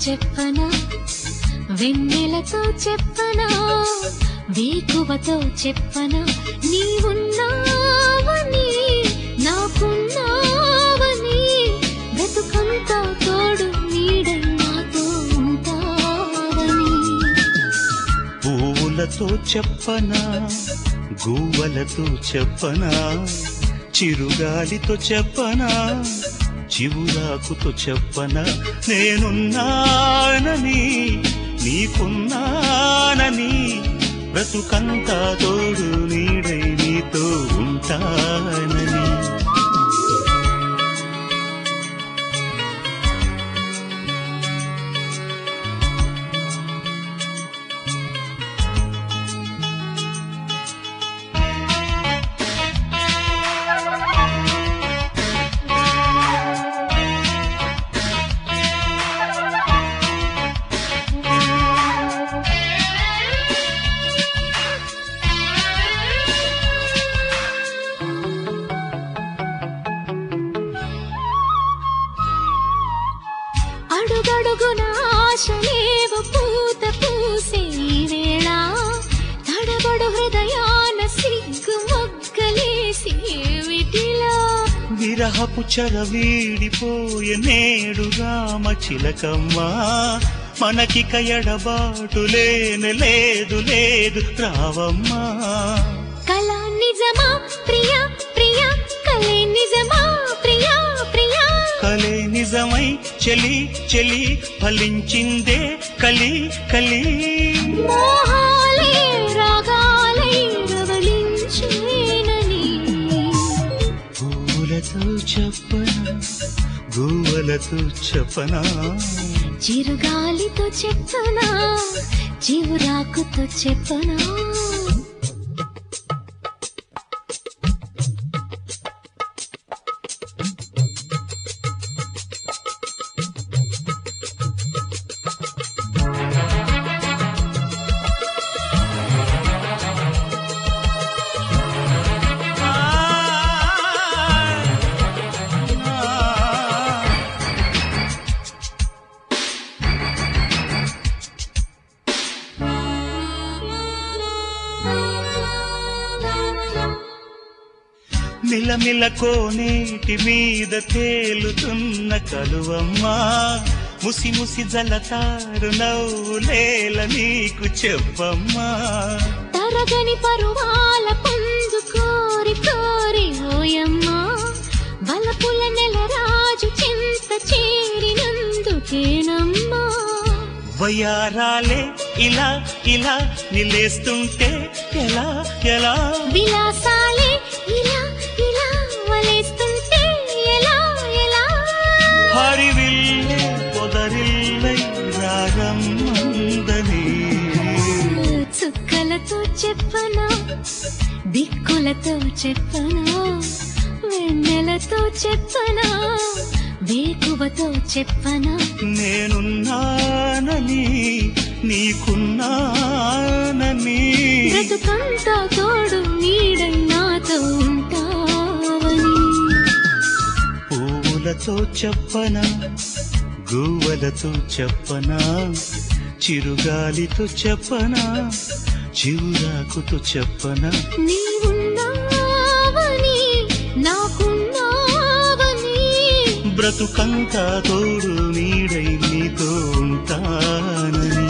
చెప్పనా వెన్నెలతో చెప్పనా వేకువతో చెప్పనా నీవున్నావని నాకున్నావని బ్రతుకంతా తోడు నీడై నాతో ఉంటావని పువ్వులతో చెప్పనా గువ్వలతో చెప్పనా చిరుగాలితో చెప్పనా చివురాకుతో చెప్పనా నేనున్నానని నీకున్నానని బ్రతుకంతా తోడు నీడై నీతో ఉంటానని అడుగడుగున ఆశలేవు పూత పూసే వేళ తడబడు హృదయాన సిగ్గు మొగ్గలేసి విటిలా విరహపు చెర వీడిపోయే నేడు రామ చిలకమ్మ మనకిక ఎడబాటు లేనే లేదు లేదు రావమ్మా కళ నిజమా ప్రియా ప్రియా కలే నిజమా ప్రియా ప్రియా కలే నిజమై చెలి చెలి ఫలించిందే కలి కలి మోహాలే రాగాలై రవళించేనని పూలతో చెప్పనా గువ్వలతో చెప్పనా చిరుగాలితో చెప్పనా చివురాకుతో చెప్పనా మిలమిల కోనేటి మీద తేలుతున్న కలువమ్మా ముసి ముసి జలతారు నవ్వులేల నీకు చెప్పమ్మా తరగని పరువాల పొందు కోరి కోరి ఓయమ్మా బలపుల నెల రాజు చింత చేరినందుకేనమ్మా వయారాలే ఇలా ఇలా నిలేస్తుంటే ఎలా ఎలా విలాసాలే ఇలా ఇలా వలేస్తుంటే ఎలా ఎలా హరివిల్లే పొదరిల్లై రాగమ్మందని చుక్కలతో చెప్పనా దిక్కులతో చెప్పనా వెన్నెలతో చెప్పనా వేకువతో చెప్పనా నేనున్నానని నీకున్నానని బ్రతుకంతా తోడు నీడై నాతో ఉంటావని పువ్వులతో చెప్పనా గువ్వలతో చెప్పనా చిరుగాలితో చెప్పనా చివురాకుతో చెప్పనా నీవున్నావని నాకున్నావని బ్రతుకంతా తోడు నీడై నీతో ఉంటానని